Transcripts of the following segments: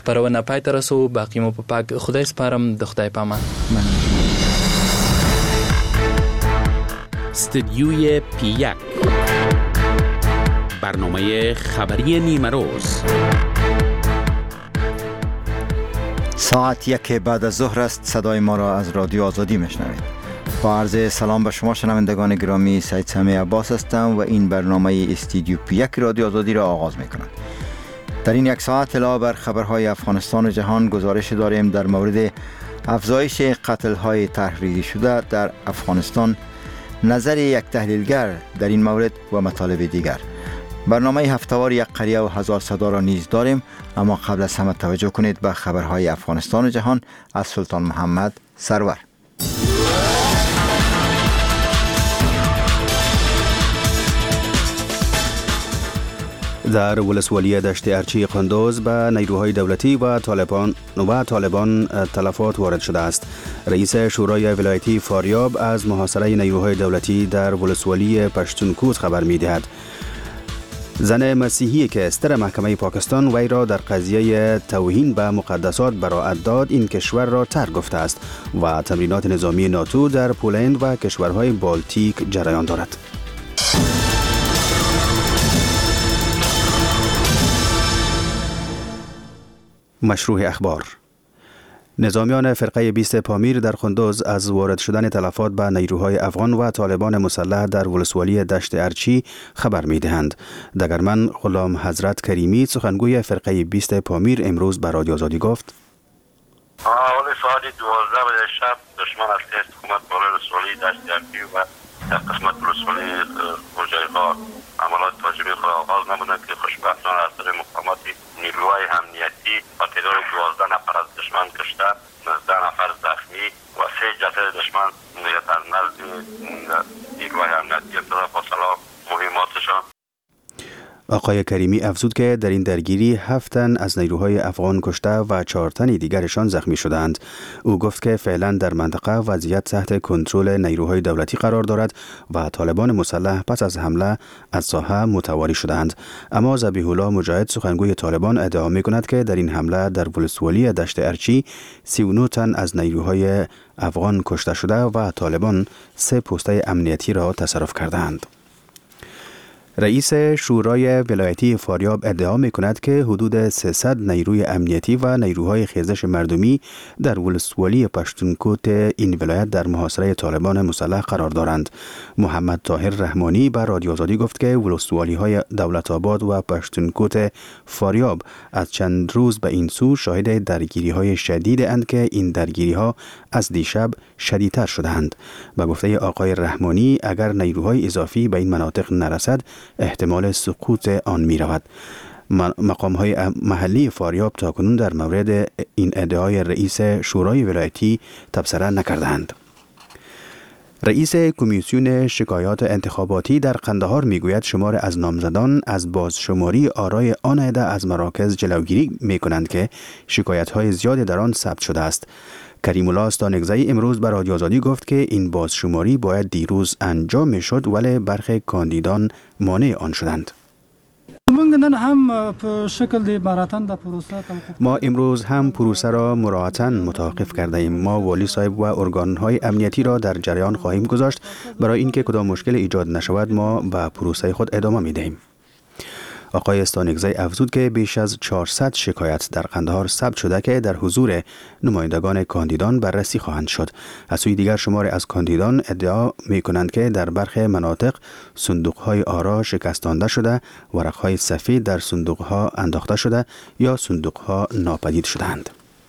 پرونه پای ته رسو، باقی مو په پاک خدای سپارم. د خدای پامان. استدیوی پی1، برنامه خبری نیمه روز. ساعت 1 بعد از ظهر است. صدای ما را از رادیو آزادی میشنوید. با عرض سلام به شما شنوندگان گرامی، سید سمیع عباس هستم و این برنامه استدیو پی1 رادیو آزادی را آغاز میکنم. در این یک ساعت علاوه بر خبرهای افغانستان و جهان، گزارش داریم در مورد افزایش قتل‌های تحریری شده در افغانستان، نظر یک تحلیلگر در این مورد و مطالب دیگر. برنامه هفته‌وار یک قریه و هزار صدا را نیز داریم، اما قبل از همه توجه کنید به خبرهای افغانستان و جهان از سلطان محمد سرور. در ولسوالی دشت ارچی قندوز به نیروهای دولتی و طالبان تلفات وارد شده است. رئیس شورای ولایتی فاریاب از محاصره نیروهای دولتی در ولسوالی پشتونکوت خبر می‌دهد. زن مسیحی که استر محکمه پاکستان وی را در قضیه توهین به مقدسات براءت داد، این کشور را ترک گفته است و تمرینات نظامی ناتو در پولند و کشورهای بالتیک جریان دارد. مشروع اخبار. نظامیان فرقه 20 پامیر در قندوز از وارد شدن تلفات به نیروهای افغان و طالبان مسلح در ولسوالی دشت ارچی خبر می‌دهند. دگرمن غلام حضرت کریمی، سخنگوی فرقه 20 پامیر، امروز به رادیو آزادی گفت: حوالی ساعت 12 بجه شب دشمن از حکومت بالای ولسوالی دشت ارچی و در قسمت ولسوالی خوجایغار عملات تهاجمی خود آغاز نمودند که خوشبختانه از طریق مقامات نیروهای امنیتی با تعداد 12 نفر از دشمن کشته، 19 نفر زخمی و 3 جسد دشمن در نزد نیروهای امنیتی ابتدا فاصله مهماتشان. آقای کریمی افزود که در این درگیری 7 تن از نیروهای افغان کشته و 4 تن دیگرشان زخمی شدند. او گفت که فعلا در منطقه وضعیت تحت کنترل نیروهای دولتی قرار دارد و طالبان مسلح پس از حمله از ساحه متواری شدند. اما ذبیح الله مجاهد، سخنگوی طالبان، ادعا می‌کند که در این حمله در ولسوالی دشت ارچی 39 تن از نیروهای افغان کشته شده و طالبان 3 پوسته امنیتی را تصرف کردند. رئیس شورای ولایتی فاریاب ادعا می‌کند که حدود 300 نیروی امنیتی و نیروهای خیزش مردمی در ولسوالی پشتونکوت این ولایت در محاصره طالبان مسلح قرار دارند. محمد طاهر رحمانی به رادیو آزادی گفت که ولسوالی‌های دولت آباد و پشتونکوت فاریاب از چند روز به این سو شاهد درگیری‌های شدید اند که این درگیری‌ها از دیشب شدیدتر شدند. به گفته آقای رحمانی، اگر نیروهای اضافی به این مناطق نرسد، احتمال سقوط آن می رود. مقام‌های محلی فاریاب تاکنون در مورد این ادعای رئیس شورای ولایتی تبصره نکردند. رئیس کمیسیون شکایات انتخاباتی در قندهار میگوید شمار از نامزدان از بازشماری آرای آن عده از مراکز جلوگیری میکنند که شکایت‌های زیادی در آن ثبت شده است. کریم الله استانگزی امروز به رادیو آزادی گفت که این بازشماری باید دیروز انجام میشد، ولی برخی کاندیدان مانع آن شدند. ما امروز هم پروسه را مراعاتاً متوقف کرده ایم. ما والی صاحب و ارگان‌های امنیتی را در جریان خواهیم گذاشت. برای اینکه کدام مشکل ایجاد نشود ما به پروسه خود ادامه می‌دهیم. آقای استانگزی افزود که بیش از 400 شکایت در قندهار ثبت شده که در حضور نمایندگان کاندیدان بررسی خواهند شد. از سوی دیگر شماری از کاندیدان ادعا می کنند که در برخی مناطق صندوق‌های آرا شکستانده شده، ورق‌های سفید در صندوق‌ها انداخته شده یا صندوق‌ها ناپدید شدند.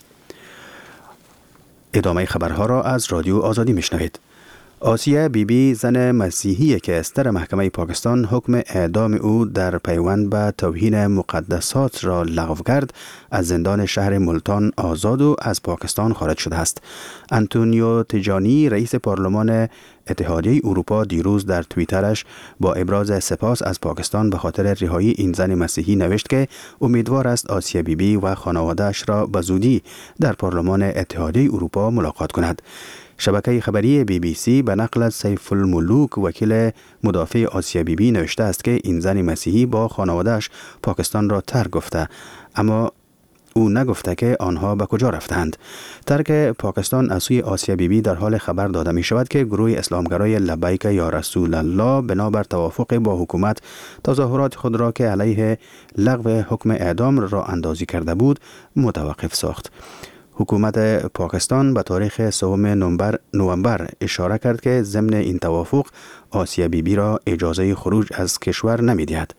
ادامه خبرها را از رادیو آزادی میشنوید. آسیه بیبی، زن مسیحی که استر محکمه پاکستان حکم اعدام او در پیوند به توهین مقدسات را لغو کرد، از زندان شهر ملتان آزاد و از پاکستان خارج شده است. انتونیو تجانی، رئیس پارلمان اتحادیه اروپا، دیروز در توییترش با ابراز سپاس از پاکستان به خاطر رهایی این زن مسیحی نوشت که امیدوار است آسیه بیبی و خانواده‌اش را به زودی در پارلمان اتحادیه اروپا ملاقات کند. شبکه خبری BBC به نقل از سیف الملوک، وکیل مدافع آسیه بیبی، نوشته است که این زن مسیحی با خانواده‌اش پاکستان را ترک گفته، اما او نگفته که آنها به کجا رفتند. ترک پاکستان از سوی آسیا بیبی در حال خبر داده می شود که گروه اسلامگرای لبیک یا رسول الله بنابر توافق با حکومت تظاهرات خود را که علیه لغو حکم اعدام را اندازی کرده بود متوقف ساخت. حکومت پاکستان به تاریخ 3 نوامبر اشاره کرد که ضمن این توافق آسیا بیبی را اجازه خروج از کشور نمی دهد.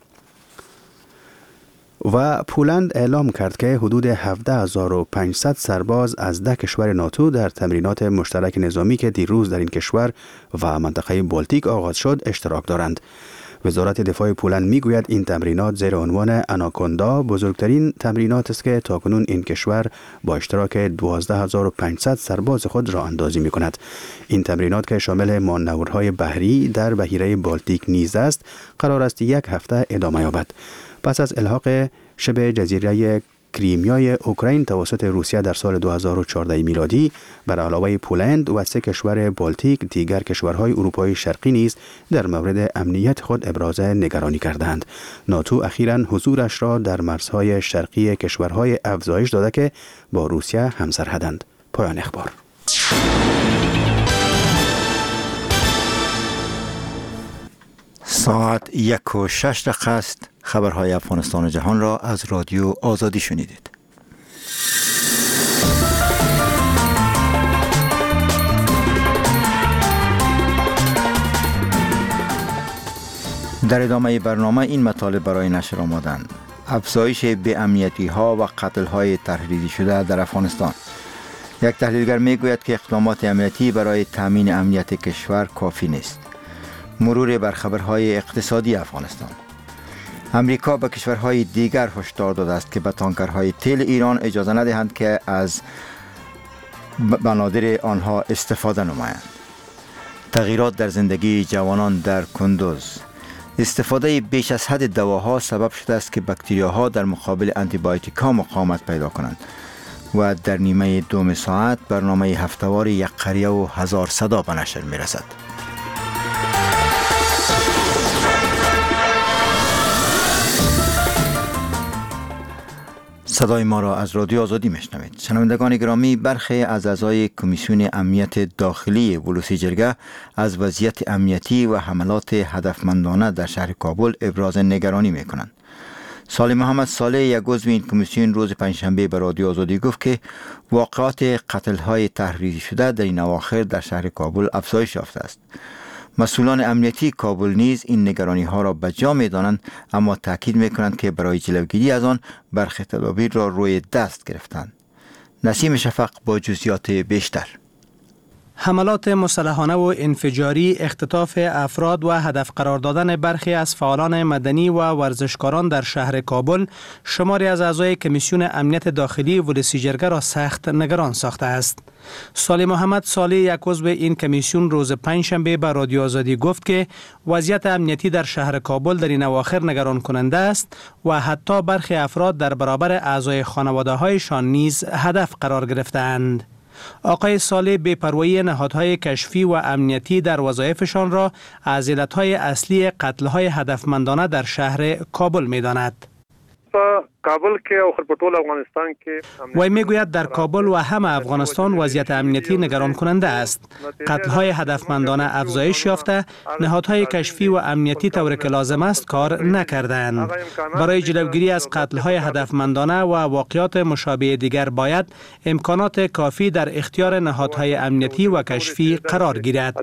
و پولند اعلام کرد که حدود 17500 سرباز از 10 کشور ناتو در تمرینات مشترک نظامی که دیروز در این کشور و منطقه بالتیک آغاز شد اشتراک دارند. وزارت دفاع پولند میگوید این تمرینات زیر عنوان اناکوندا بزرگترین تمرینات است که تاکنون این کشور با اشتراک 12500 سرباز خود را اندازی می کند. این تمرینات که شامل مانورهای بحری در بحیره بالتیک نیز است قرار است 1 هفته ادامه یابد. پس از الحاق شبه جزیره کریمیای اوکراین توسط روسیه در سال 2014 میلادی، بر علاوه پولند و 3 کشور بالتیک دیگر کشورهای اروپای شرقی نیز در مورد امنیت خود ابراز نگرانی کردند. ناتو اخیراً حضورش را در مرزهای شرقی کشورهای افزایش داده که با روسیه همسرحدند. پایان اخبار. ساعت 1:06 است. خبرهای افغانستان و جهان را از رادیو آزادی شنیدید. در ادامه برنامه این مطالب برای نشر آمدند: افزایش بی‌امنیتی ها و قتل های تحریری شده در افغانستان. یک تحلیلگر میگوید که اقدامات امنیتی برای تامین امنیت کشور کافی نیست. مرور بر خبرهای اقتصادی افغانستان. امریکا به کشورهای دیگر هشدار داده است که به تانکرهای تیل ایران اجازه ندهند که از بنادر آنها استفاده نمایند. تغییرات در زندگی جوانان در کندوز. استفاده بیش از حد دواها سبب شده است که باکتریاها در مقابل آنتیبیوتیک‌ها مقاومت پیدا کنند. و در نیمه دوم ساعت برنامه هفتهوار یک قریه و 1000 صدا به نشر می رسد. صدای ما را از رادیو آزادی میشنوید. شنوندگان گرامی، برخی از اعضای کمیسیون امنیت داخلی ولسی جرگه از وضعیت امنیتی و حملات هدفمندانه در شهر کابل ابراز نگرانی میکنند. صالح محمد صالح، یک عضو این کمیسیون، روز پنجشنبه به رادیو آزادی گفت که واقعات قتل‌های تحریری شده در این اواخر در شهر کابل افزایش یافته است. مسئولان امنیتی کابل نیز این نگرانی ها را به جا می دانند، اما تاکید می کنند که برای جلوگیری از آن برخی تدابیر را روی دست گرفتند. نسیم شفق با جزئیات بیشتر. حملات مسلحانه و انفجاری، اختطاف افراد و هدف قرار دادن برخی از فعالان مدنی و ورزشکاران در شهر کابل شماری از اعضای کمیسیون امنیت داخلی ولسی جرگه را سخت نگران ساخته است. صالح محمد صالح، یک عضو این کمیسیون، روز پنجشنبه به رادیو آزادی گفت که وضعیت امنیتی در شهر کابل در این اواخر نگران کننده است و حتی برخی افراد در برابر اعضای خانواده هایشان نیز هدف قرار گرفتند. آقای صالح بی‌پروایی نهادهای کشفی و امنیتی در وظایفشان را از علتهای اصلی قتل‌های هدفمندانه در شهر کابل می‌داند. کابل کې او خپل ټول افغانستان کې وی میگوید در کابل و همه افغانستان وضعیت امنیتی نگران کننده است. قتل‌های هدفمندانه افزایش یافته، نهادهای کشفی و امنیتی طوری که لازم است کار نکردند. برای جلوگیری از قتل‌های هدفمندانه و واقعات مشابه دیگر باید امکانات کافی در اختیار نهادهای امنیتی و کشفی قرار گیرد.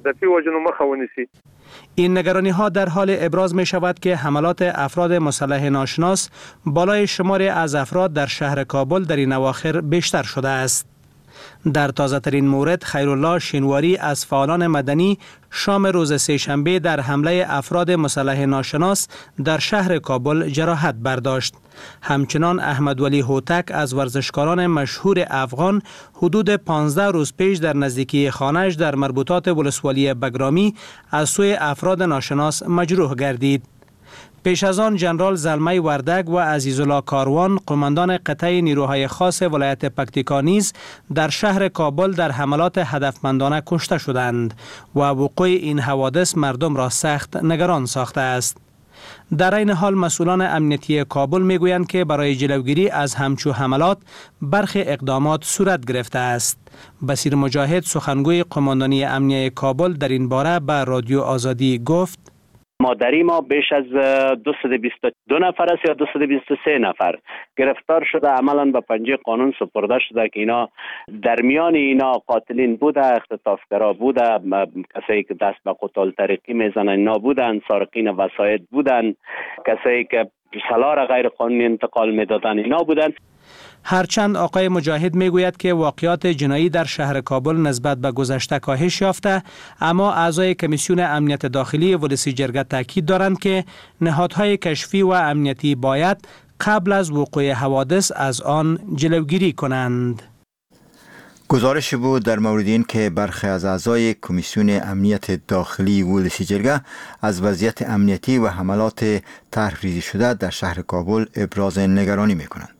این نگرانی ها در حال ابراز می شود که حملات افراد مسلح ناشناس بالای شماری از افراد در شهر کابل در این اواخر بیشتر شده است. در تازه ترین مورد، خیرالله شینواری از فعالان مدنی شام روز سه‌شنبه در حمله افراد مسلح ناشناس در شهر کابل جراحت برداشت. همچنان احمد ولی هوتک از ورزشکاران مشهور افغان حدود 15 روز پیش در نزدیکی خانه‌اش در مربوطات ولسوالی بگرامی از سوی افراد ناشناس مجروح گردید. پیش از آن جنرال زلمه وردگ و عزیزالله کاروان، قماندان قطعه نیروهای خاص ولایت پکتیکا نیز در شهر کابل در حملات هدفمندانه کشته شدند و وقوع این حوادث مردم را سخت نگران ساخته است. در این حال مسئولان امنیتی کابل میگویند که برای جلوگیری از همچو حملات برخی اقدامات صورت گرفته است. بصیر مجاهد سخنگوی قماندانی امنیه کابل در این باره به رادیو آزادی گفت: مادری ما بیش از 222 نفر است یا 223 نفر گرفتار شده، عملا به پنجه قانون سپرده شده که اینا در میان اینا قاتلین بوده، اختطافگرا بوده، کسایی که دست به قتال طریقی میزنن اینا بودن، سارقین وسایط بودن، کسایی که سلاح غیر قانونی انتقال میدادن اینا بودن. هرچند آقای مجاهد میگوید که واقعات جنایی در شهر کابل نسبت به گذشته کاهش یافته، اما اعضای کمیسیون امنیت داخلی ولسی جرگه تاکید دارند که نهادهای کشفی و امنیتی باید قبل از وقوع حوادث از آن جلوگیری کنند. گزارش بود در مورد این که برخی از اعضای کمیسیون امنیت داخلی ولسی جرگه از وضعیت امنیتی و حملات طرحریزی شده در شهر کابل ابراز نگرانی میکنند.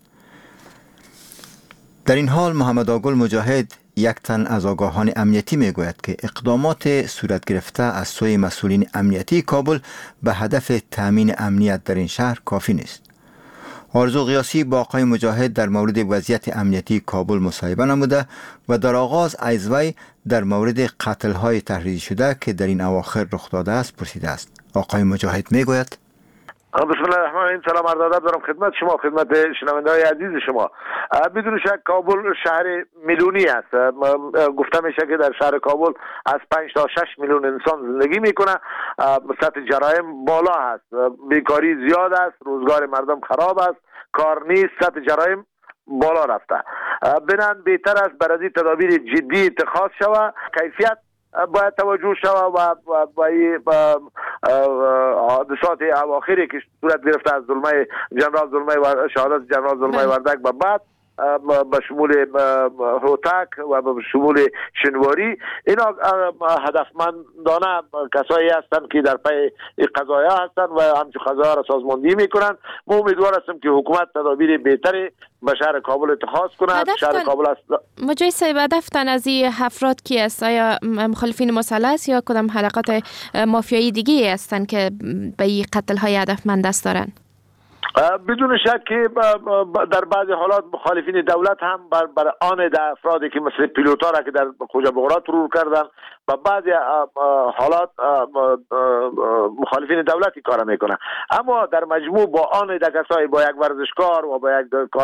در این حال محمد آگل مجاهد، یک تن از آگاهان امنیتی میگوید که اقدامات صورت گرفته از سوی مسئولین امنیتی کابل به هدف تامین امنیت در این شهر کافی نیست. آرزو قیاسی با آقای مجاهد در مورد وضعیت امنیتی کابل مصاحبه نموده و در آغاز از وی در مورد قتل‌های تحریزی شده که در این اواخر رخ داده است پرسیده است. آقای مجاهد میگوید: بسم الله الرحمن الرحیم. سلام عرض ادب دارم خدمت شما، خدمت شنونده‌های عزیز شما. بدون شک کابل شهر میلیونی است. گفته میشه که در شهر کابل از 5 تا 6 میلیون انسان زندگی میکنه. سطح جرایم بالا است، بیکاری زیاد است، روزگار مردم خراب است، کار نیست، سطح جرایم بالا رفته. بنان بهتر است برای تدابیر جدی اتخاذ شود، کیفیت باید توجه شود و حادثات اواخری که صورت گرفته از ظلمه جنرال ظلمه و شهادت جنرال ظلمه وردک به بعد به شمول هوتک و به شمول شنواری، اینا هدفمندانه کسایی هستند که در پی قضایا هستند و همچون قضایا را سازماندهی میکنند. ما امیدوار هستیم که حکومت تدابیر بهتری به شهر کابل اتخاذ کند. شهر کابل است. مجاهد صاحب، هدفتان از این افراد کی است؟ آیا مخالفین مسلح است یا کدام حلقات مافیایی دیگه هستند که به این قتل های هدفمند دست دارند؟ بدون شک که در بعضی حالات مخالفین دولت هم بر آن افرادی که مثل پیلوتا را که در خوجا بغرا ترور کردن و بعضی حالات مخالفین دولتی کار میکنن، اما در مجموع با آن کسایی، با یک ورزشکار و با یک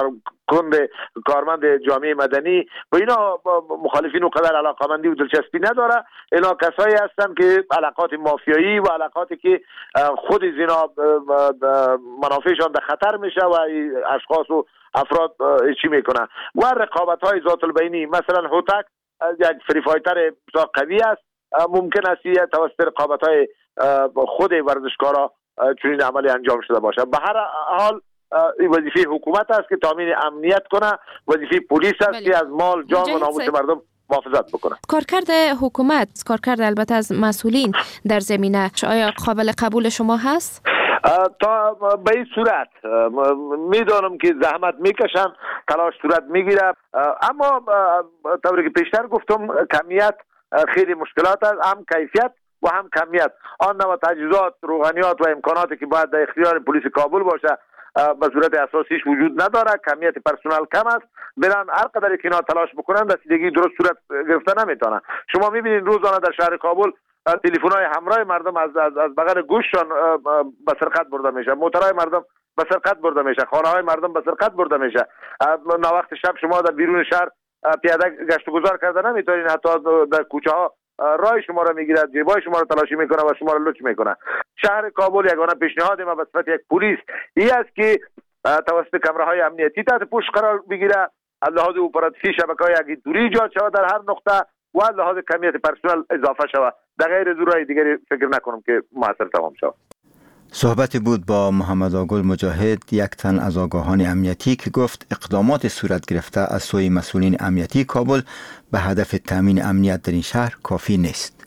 کارمند جامعه مدنی و اینا مخالفین و قدر علاقمندی و دلچسپی نداره. اینا کسایی هستند که علاقات مافیایی و علاقاتی که خود از اینا منافعشان در خطر میشه و اشخاص و افراد چی میکنن و رقابت های ذات البینی. مثلا هوتک یک فری فایتر بسیار قوی است، ممکن است توسط رقابت های خود ورزشکارا چنین عملی انجام شده باشه. به هر حال وظیفه حکومت است که تامین امنیت کنه، وظیفه پلیس است که از مال، جان و ناموس مردم محافظت بکنه. کارکرد حکومت، کارکرد البته از مسئولین در زمینه آیا قابل قبول شما هست؟ تا به این صورت میدانم که زحمت میکشن، تلاش صورت میگیره، اما طوری که پیشتر گفتم کمیت خیلی مشکلات است، هم کیفیت و هم کمیت. آن نوع تجهیزات، روغنیات و امکاناتی که باید در اختیار پلیس کابل باشه به صورت اساسیش وجود نداره، کمیت پرسنل کم است. برن هر قدر که اینا تلاش بکنن رسیدگی درست صورت گرفته نمیتونن. شما میبینید روزانه در شهر کابل تلفن‌های همراه مردم از بغل گوششان به سرقت برده میشه، موترهای مردم به سرقت برده میشه، خانه‌های مردم به سرقت برده میشه. وقت شب شما در بیرون شهر پیاده گشت و گذار کرده نمیتونین، حتی در کوچه ها راه شما را میگیرد، جیبای شما را تلاشی میکنه و شما را لوچ میکنه. شهر کابل یگانه پیشنهاد ما به صفت یک پلیس این است که توسط کامراهای امنیتی تحت پوش قرار بگیره، از لحاظ اپراتیفی شبکه‌های اگیتوری ایجاد شود در هر نقطه و از لحاظ کمیت پرسنل اضافه شود. در غیر زورای دیگری فکر نکنم که موثر تمام شود. صحبتی بود با محمد آگل مجاهد، یک تن از آگاهان امنیتی که گفت اقدامات صورت گرفته از سوی مسئولین امنیتی کابل به هدف تامین امنیت در این شهر کافی نیست.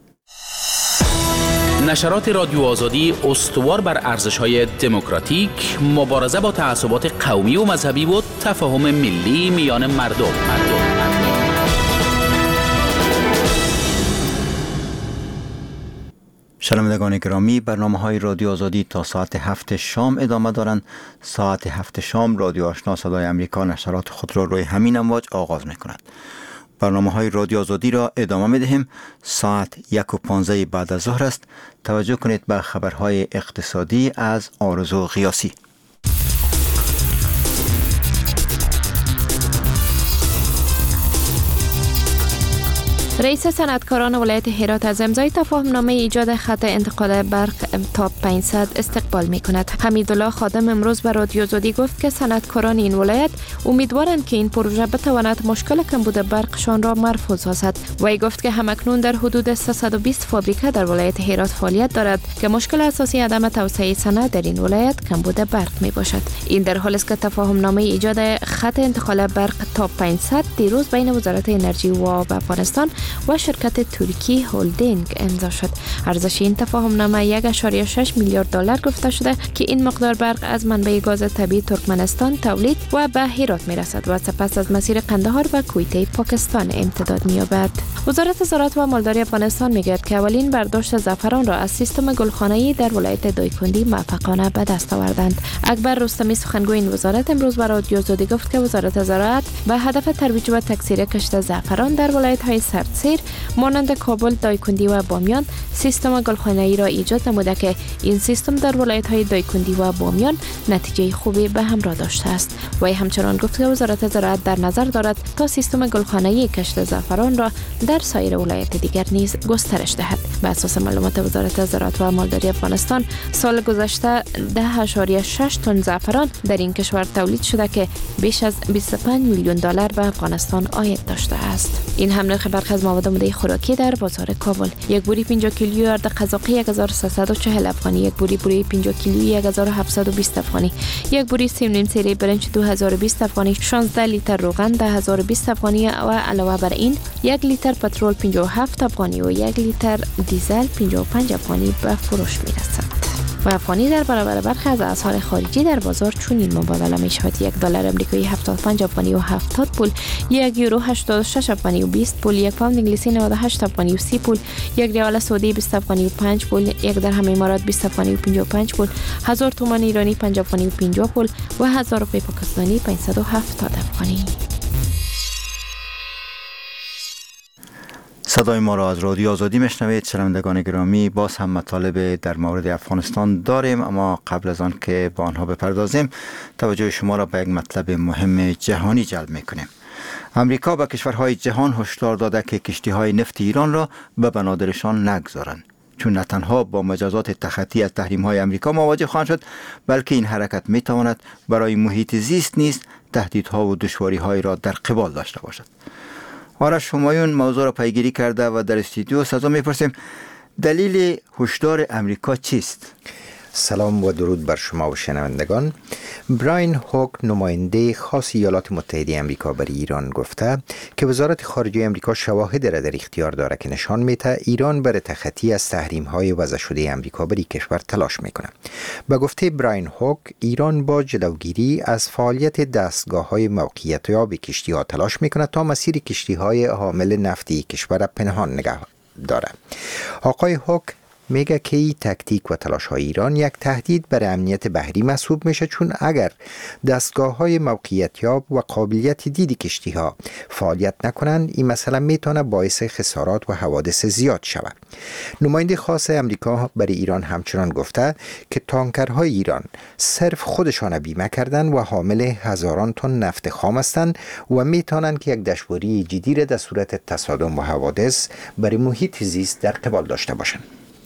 نشرات رادیو آزادی استوار بر ارزش‌های دموکراتیک، مبارزه با تعصبات قومی و مذهبی و تفاهم ملی میان مردم. شنوندگان گرامی، برنامه‌های رادیو آزادی تا ساعت 7 شام ادامه دارند. ساعت 7 شام رادیو آشنا صدای امریکا نشرات خود را روی همین امواج آغاز می‌کند. برنامه‌های رادیو آزادی را ادامه می‌دهیم. ساعت 1:15 بعد از ظهر است. توجه کنید به خبرهای اقتصادی از آرزو غیاسی. رئیس صنعتکاران ولایت هرات از امضای تفاهم نامه ایجاد خط انتقال برق تا 500 استقبال می کند. حمیدالله خادم امروز به رادیو آزادی گفت که صنعتکاران این ولایت امیدوارند که این پروژه بتواند مشکل کمبود برقشان را مرفوع سازد. وی گفت که همکنون در حدود 320 فابریکه در ولایت هرات فعالیت دارد که مشکل اساسی عدم توسعه صنعت در این ولایت کمبود برق می باشد. این در حالی است که تفاهم نامه ایجاد خط انتقال برق تا 500 دیروز بین وزارت انرژی و آب افغانستان و شرکت ترکی هولدینگ امضا شد. ارزش این تفاهم نامه 1.6 میلیارد دلار گفته شده که این مقدار برق از منبع گاز طبیعی ترکمنستان تولید و به هرات میرسد و سپس از مسیر قندهار و کویته پاکستان امتداد می‌یابد. وزارت زراعت و مالداری افغانستان میگوید که اولین برداشت زعفران را از سیستم گلخانه‌ای در ولایت دایکندی موفقانه به دست آوردند. اکبر رستمی سخنگوی این وزارت امروز به رادیو آزادی گفت که وزارت زراعت به هدف ترویج و تکثیر کشت زعفران در ولایت‌های سردسیر مانند کابل، دایکندی و بامیان سیستم گلخانه‌ای را ایجاد نموده که این سیستم در ولایت‌های دایکندی و بامیان نتیجه خوبی به همراه داشته است. و همچنان گفت که وزارت زراعت در نظر دارد تا سیستم گلخانه‌ای کشت زعفران را در سایر ولایت دیگر نیز گسترش دهد. به اساس معلومات وزارت زراعت و مالداری افغانستان سال گذشته 10.6 تن زعفران در این کشور تولید شده که بیش از 25 میلیون دلار به افغانستان عاید داشته است. این هم نرخ برخی از مواد مایده خوراکی در بازار کابل. یک بوری 50 کیلویی ارد قزاقی 1340 افغانی، یک بوری 50 کیلویی 1720 افغانی، یک بوری سیم نیم سری برنج 2020 افغانی، 16 لیتر روغن 10020 افغانی و علاوه بر این 1 لیتر پترول 57 افغانی و 1 لیتر دیزل 55 افغانی به فروش می‌رسد. و افغانی در برابر برخی از اسعار خارجی در بازار چنین مبادله می شود: یک دلار امریکایی 75 افغانی و 70 پول، یک یورو 86 افغانی و 20 پول، یک پوند انگلیسی 98 افغانی و 30 پول، یک ریال سعودی 20 افغانی و 5 پول، یک درهم امارات 20 افغانی و 55 پول، 1000 تومان ایرانی 5 افغانی و 50 پول و 1000 روپیه پاکستانی 570 افغانی. صدای ما را از رادیو آزادی میشنوید. شنوندگان گرامی، باز هم مطالب در مورد افغانستان داریم، اما قبل از آن که با آنها بپردازیم توجه شما را به یک مطلب مهم جهانی جلب میکنیم. امریکا به کشورهای جهان هشدار داده که کشتی‌های نفت ایران را به بنادرشان نگذارند، چون نه تنها با مجازات تخطی از تحریم‌های امریکا مواجه خواهند شد، بلکه این حرکت میتواند برای محیط زیست نیز تهدیدها و دشواری‌های را در قبال داشته باشد. آرش همایون موضوع را پیگیری کرده و در استودیو از او میپرسیم دلیل هشدار امریکا چیست؟ سلام و درود بر شما و شنوندگان. براین هوک، نماینده خاص ایالات متحده امریکا برای ایران، گفته که وزارت خارجه امریکا شواهد را در اختیار دارد که نشان میده ایران برای تخطی از تحریم‌های وضع شده امریکا برای کشور تلاش میکنه. به گفته براین هوک، ایران با جلوگیری از فعالیت دستگاه‌های موقعیت یاب کشتی‌ها تلاش میکنه تا مسیر کشتی‌های حامل نفتی کشور پنهان نگه داره. آقای هوک میگه که این تکتیک و تلاش های ایران یک تهدید بر امنیت بحری محسوب میشه، چون اگر دستگاه های موقعیت یاب و قابلیت دید کشتی ها فعالیت نکنند، این مسئله میتونه باعث خسارات و حوادث زیاد شود. نماینده خاص امریکا برای ایران همچنان گفته که تانکرهای ایران صرف خودشان بیمه کردن و حامل هزاران تن نفت خام هستند و میتونن که یک دشواری جدی را در صورت تصادم و حوادث برای محیط زیست در قبال داشته باشند.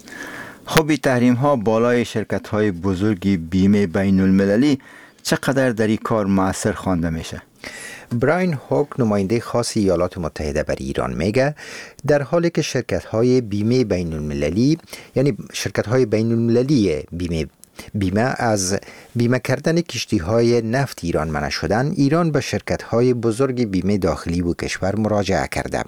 خب این تحریم ها بالای شرکت های بزرگی بیمه بین المللی چقدر در این کار مؤثر خوانده میشه؟ براین هوک، نماینده خاص ایالات متحده برای ایران، میگه در حالی که شرکت های بیمه بین المللی، یعنی شرکت های بین المللی بیمه از بیمه کردن کشتی های نفت ایران منع شدن، ایران به شرکت های بزرگ بیمه داخلی و کشور مراجعه کرده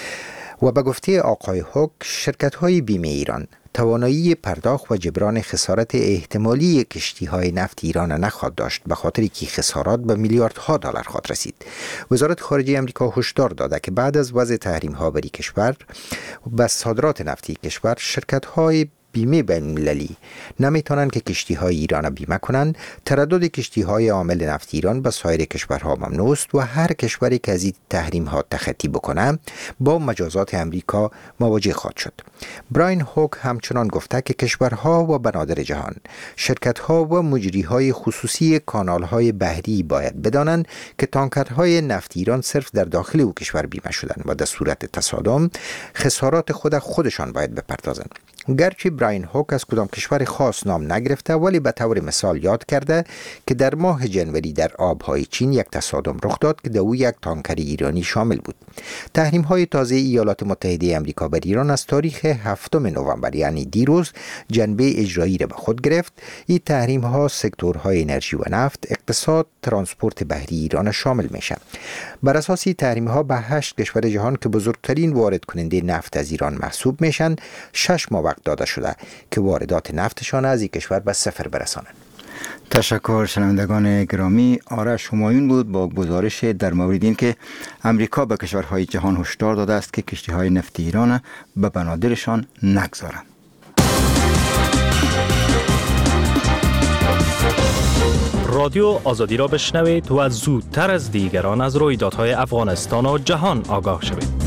و به گفته آقای هوک، شرکت های بیمه ایران توانایی پرداخت و جبران خسارت احتمالی کشتی‌های نفت ایران نخواهد داشت، به خاطر که خسارات به میلیاردها دلار خواهد رسید. وزارت خارجه آمریکا هشدار داده که بعد از وضع تحریم‌ها بر کشور و صادرات نفتی کشور، شرکت‌های بیمه بین‌المللی نمیتونن که کشتی‌های ایران بیمه کنند، تردد کشتی‌های عامل نفت ایران به سایر کشورها ممنوع است و هر کشوری که از این تحریم‌ها تخطی بکنه با مجازات امریکا مواجه خواهد شد. براین هوک همچنان گفته که کشورها و بنادر جهان، شرکت‌ها و مجری‌های خصوصی کانال‌های بحری باید بدانند که تانکرهای نفت ایران صرف در داخل او کشور بیمه شدند و در صورت تصادم خسارات خودشان باید بپردازند. گرچه براین هوک از کدام کشور خاص نام نگرفته، ولی به طور مثال یاد کرده که در ماه جنوری در آبهای چین یک تصادم رخ داد که در او یک تانکر ایرانی شامل بود. تحریم های تازه ایالات متحده آمریکا بر ایران از تاریخ 7 نوامبر یعنی دیروز جنبه اجرایی را به خود گرفت. این تحریم ها سکتورهای انرژی و نفت، اقتصاد، ترانسپورت بحری ایران شامل میشه. بر اساس تحریم ها به 8 کشور جهان که بزرگترین وارد کننده نفت از ایران محسوب میشن 6 ماه وقت داده شده که واردات نفتشان از این کشور به صفر برسانند. تشکر شنوندگان گرامی. آرش همایون بود با گزارش در مورد این که امریکا به کشورهای جهان هشدار داده است که کشتی‌های نفت ایران به بنادرشان نگذارند. رادیو آزادی را بشنوید و زودتر از دیگران از رویدادهای افغانستان و جهان آگاه شوید.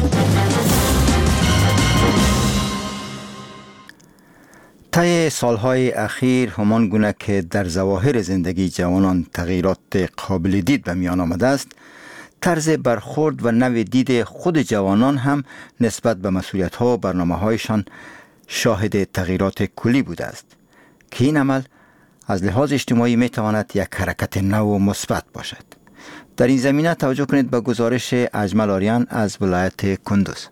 طی سالهای اخیر همان گونه که در ظواهر زندگی جوانان تغییرات قابل دید به میان آمده است، طرز برخورد و نوع دید خود جوانان هم نسبت به مسئولیت‌ها و برنامه‌هایشان شاهد تغییرات کلی بوده است که این عمل از لحاظ اجتماعی میتواند یک حرکت نو و مثبت باشد. در این زمینه توجه کنید به گزارش اجمل آریان از ولایت کندوز.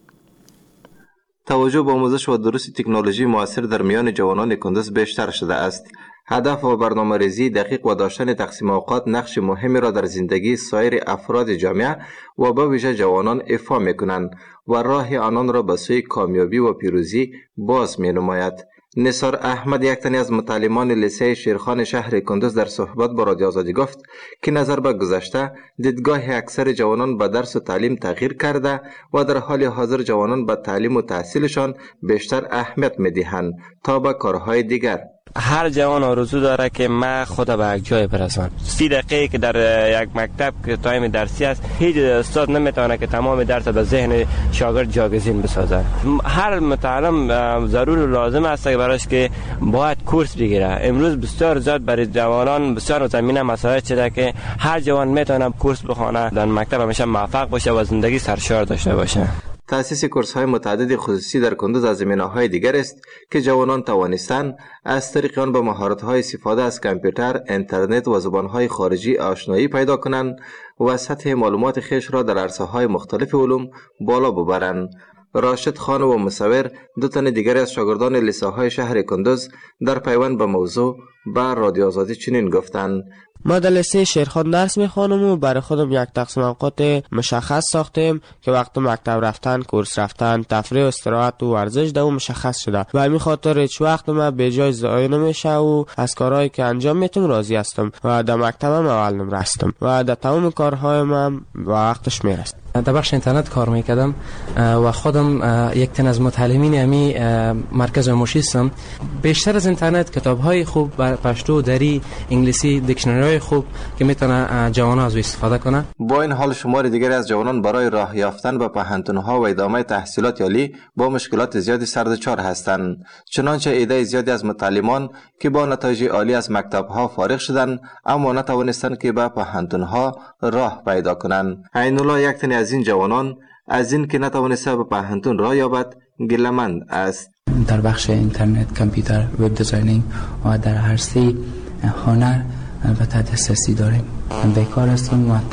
توجه به آموزش و دروس تکنولوژی موثر در میان جوانان کندوز بیشتر شده است. هدف و برنامه‌ریزی دقیق و داشتن تقسیم اوقات نقش مهمی را در زندگی سایر افراد جامعه و به ویژه جوانان ایفا می‌کنند و راه آنان را به سوی کامیابی و پیروزی باز می‌نماید. نثار احمد، یک تن از متعلمان لیسه شیرخان شهر کندوز، در صحبت با رادیو آزادی گفت که نظر به گذشته دیدگاه اکثر جوانان به درس و تعلیم تغییر کرده و در حال حاضر جوانان به تعلیم و تحصیلشان بیشتر اهمیت می‌دهند تا به کارهای دیگر. هر جوان آرزو داره که من خود به یک جای برسم. 30 دقیقه که در یک مکتب که تایم درسی است، هیچ استاد نمیتونه که تمام درس به ذهن شاگرد جاگزین بسازه. هر متعلم ضرور و لازم است براش که باید کورس بگیره. امروز بسیار زیاد برای جوانان بسیار زمینه مساعد شده که هر جوان میتونه کورس بخونه، در مکتب همیشه موفق باشه و زندگی سرشار داشته باشه. تأسیس کورس‌های متعدد خصوصی در کندوز از زمینه‌های دیگر است که جوانان توانستند از طریق آن به مهارت‌های استفاده از کامپیوتر، اینترنت و زبان‌های خارجی آشنایی پیدا کنند و سطح معلومات خویش را در عرصه‌های مختلف علوم بالا ببرند. راشد خان و مصور، دو تن دیگر از شاگردان لیسه‌های شهر کندوز، در پیوند به موضوع به رادیو آزادی چنین گفتند: ما در لیسه شیرخان درس میخوانم و برای خودم یک تقسیم اوقات مشخص ساختیم که وقت مکتب رفتن، کورس رفتن، تفریح و استراحت و ورزش در اون مشخص شده. و همین خاطر هیچ وقت ما به جای ضایع نمیشه و از کارهایی که انجام میتونم راضی هستم و در مکتبم اول نمره هستم و در تمام کارهایم هم وقتش میرسم. در بخش اینترنت کار میکردم و خودم یک تن از متعلمین امی مرکز آموزشی هستم. بیشتر از اینترنت کتاب‌های خوب بر پشتو، دری، انگلیسی، دیکشنری‌های خوب که میتونه جوانان از استفاده کنه. با این حال شمار دیگری از جوانان برای راه یافتن به پهنتون‌ها و ادامه تحصیلات عالی با مشکلات زیادی سردچار هستند. چنانچه عده زیادی از متعلمان که با نتایج عالی از مکتب‌ها فارغ شدند اما نتوانستند که به پهنتون‌ها راه پیدا کنند. عین‌الله، یک تن از این جوانان، از این که نتوانسته به پهنتون راه یابد گله‌مند است. در بخش اینترنت، کامپیوتر، وب دیزاینینگ و در عرصه هنر البته دسترسی داریم. بیکار هستم و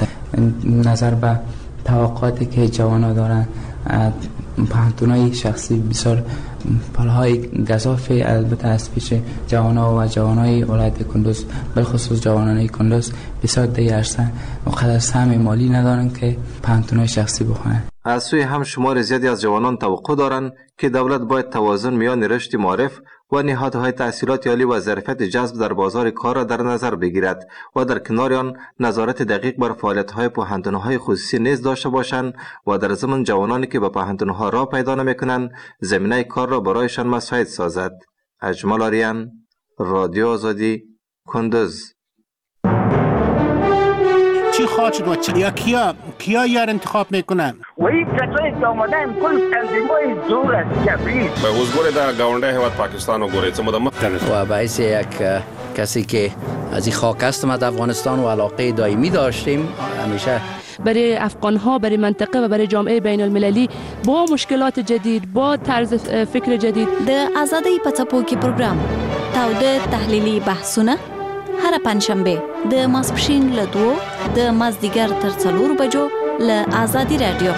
نظر به توقعاتی که جوانا دارن، پهنتونای شخصی بسیار پلهای گزافی البته از پیش جوانا و جوانای ولایت کندوز، بالخصوص جوانای کندوز بسیار دیگر هستند و قدر سهم مالی ندارن که پهنتونای شخصی بخونن. از سوی هم شمار زیادی از جوانان توقع دارند که دولت باید توازن میان رشد معارف و نهادهای تحصیلات عالی و ظرفیت جذب در بازار کار را در نظر بگیرد و در کنار آن نظارت دقیق بر فعالیت‌های پوهنتون‌های خصوصی نیز داشته باشند و در ضمن جوانانی که به پوهنتون‌ها راه پیدا نمی‌کنند زمینه کار را برایشان مساعد سازد. اجمال آریان، رادیو آزادی، کندز. چی خواهد شد و یا کیا یار انتخاب میکنن؟ و این کسایی که آمدن کل تنظیمای زور است کبیر به حضور در گاونده هیواد پاکستان و گوریت و باعث یک کسی که از این خاک هستم از افغانستان و علاقه دائمی داشتیم همیشه برای افغان‌ها، برای منطقه و برای جامعه بین المللی با مشکلات جدید، با طرز فکر جدید. د آزادی پڅپوکي پروګرام تاوده تحلیلی بحثونه هر پنځشنبه د ماسپښین له 2 د مازدیګر تر 4 بجو له آزادی رادیو.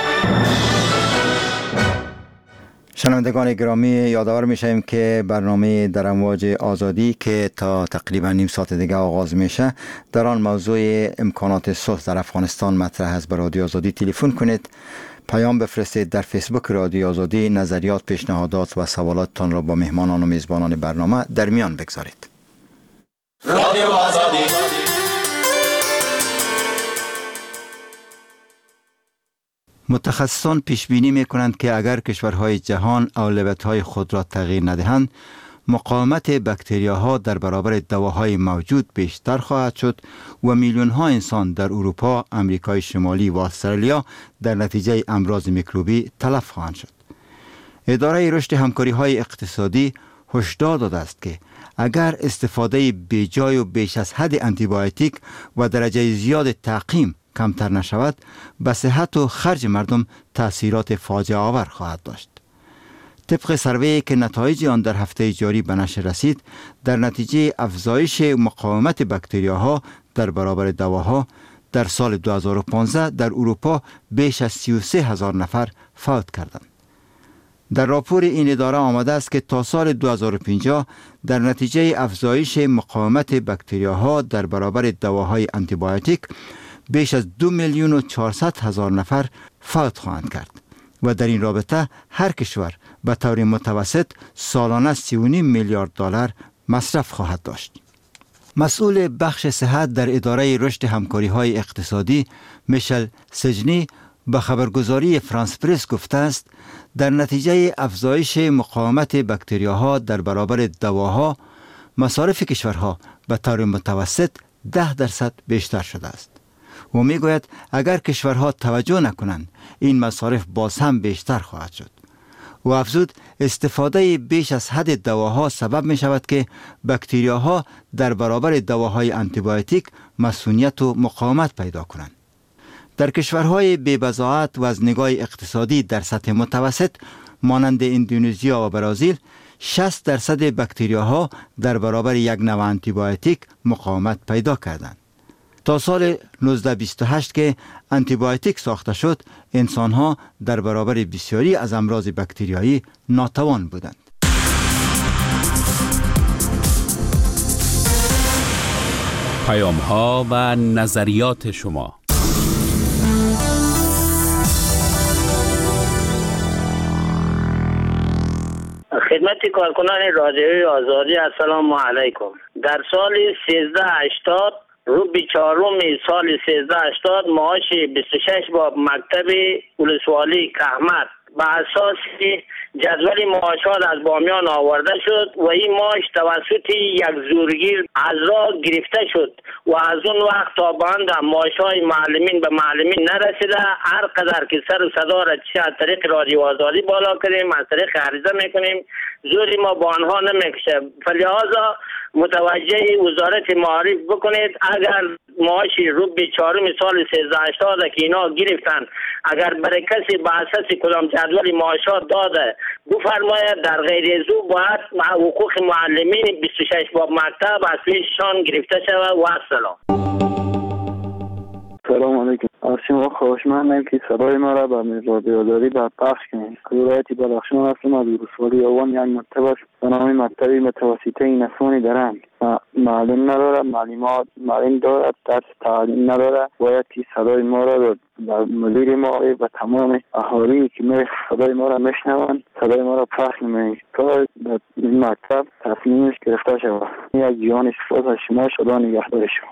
شنوندگان گرامی، یادآور میشیم که برنامه در امواج آزادی که تا تقریبا نیم ساعت دیگه آغاز میشه در آن موضوع امکانات صلح در افغانستان مطرح است. به رادیو آزادی تلفن کنید، پیام بفرستید، در فیسبوک رادیو آزادی نظریات، پیشنهادات و سوالاتتان را با مهمانان و میزبانان برنامه در میان بگذارید. رادیو آزادی. متخصصان پیش بینی می کنند که اگر کشورهای جهان اولویت‌های خود را تغییر ندهند، مقاومت باکتریاها در برابر دواهای موجود بیشتر خواهد شد و میلیون‌ها انسان در اروپا، آمریکای شمالی و استرالیا در نتیجه امراض میکروبی تلف خواهند شد. اداره رشد همکاری‌های اقتصادی هشدار داده است که اگر استفاده بیجای و بیش از حد آنتیبیوتیک و درجه زیاد تعقیم کمتر نشود، به صحت و خرج مردم تأثیرات فاجعه آور خواهد داشت. طبق سروی که نتایج آن در هفته جاری به نشر رسید، در نتیجه افزایش مقاومت باکتریاها در برابر دواها، در سال 2015 در اروپا بیش از 33,000 نفر فوت کردند. در راپور این اداره آمده است که تا سال 2050 در نتیجه افزایش مقاومت باکتریاها در برابر دواهای آنتیبیوتیک بیش از 2,400,000 نفر فوت خواهند کرد و در این رابطه هر کشور به طور متوسط سالانه 3.5 میلیارد دلار مصرف خواهد داشت. مسئول بخش صحت در اداره رشد همکاری‌های اقتصادی میشل سجنی به خبرگزاری فرانس پرس گفته است در نتیجه افزایش مقاومت باکتریاها در برابر دواها، مصارف کشورها به طور متوسط 10% بیشتر شده است. و میگوید اگر کشورها توجه نکنند این مصارف باز هم بیشتر خواهد شد. و افزود استفاده بیش از حد دواها سبب می شود که باکتریاها در برابر دواهای آنتیبیوتیک مسئولیت و مقاومت پیدا کنند. در کشورهای بی‌بضاعت و از نگاه اقتصادی در سطح متوسط مانند اندونزیا و برزیل 60% باکتریاها در برابر یک نوع آنتیبیوتیک مقاومت پیدا کردند. تا سال 1928 که آنتیبیوتیک ساخته شد، انسانها در برابر بسیاری از امراض باکتریایی ناتوان بودند. پیام‌ها و نظریات شما. خدمت کارکنان رادیوی آزادی السلام علیکم. در سال 1380 روبی چهارم سال 1380 معاش 26 باب مکتب ولسوالی کهمت به اساس جدول معاشات از بامیان آورده شد و این معاش توسط یک زورگیر از راه گرفته شد و از اون وقت تا به اند معاشهای معلمین به معلمین نرسیده. هر قدر که سر و صدا را از طریق رادیو آزادی بالا کنیم، از طریق عریضه میکنیم، زوری ما با آنها نمیکشه. فلهذا متوجه وزارت معارف بکنید اگر معاشی روبی چهارم سال 1380 که اینا گرفتن اگر برای کسی به اساس کدام جدول معاشات داده بفرماید در غیر از او باید حقوق معلمین 26 باب مکتب از پیششان گرفته شود و السلام. سلام علیکم. از شما خواهشمندم که صدای ما را به رادیو آزادی پخش کنید. ولایت بدخشان هستم، از ولسوالی اوان یک مکتب است به نام مکتب متوسطه نسوانی درنگ. معلم نداره، معلم دارد، درس تعلیم نداره. باید که صدای ما را به مدیر ما و تمام اهالی که صدای ما را میشنوند صدای ما را پخش نمایید تا این مکتب تصمیمش گرفته شود. یک جان سپاس از شما، خدا نگهدار شما.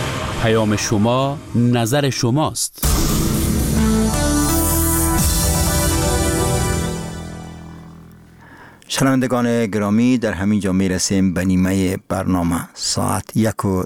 پیام شما نظر شماست. شنوندگان گرامی، در همین جا می رسیم به نیمه برنامه. ساعت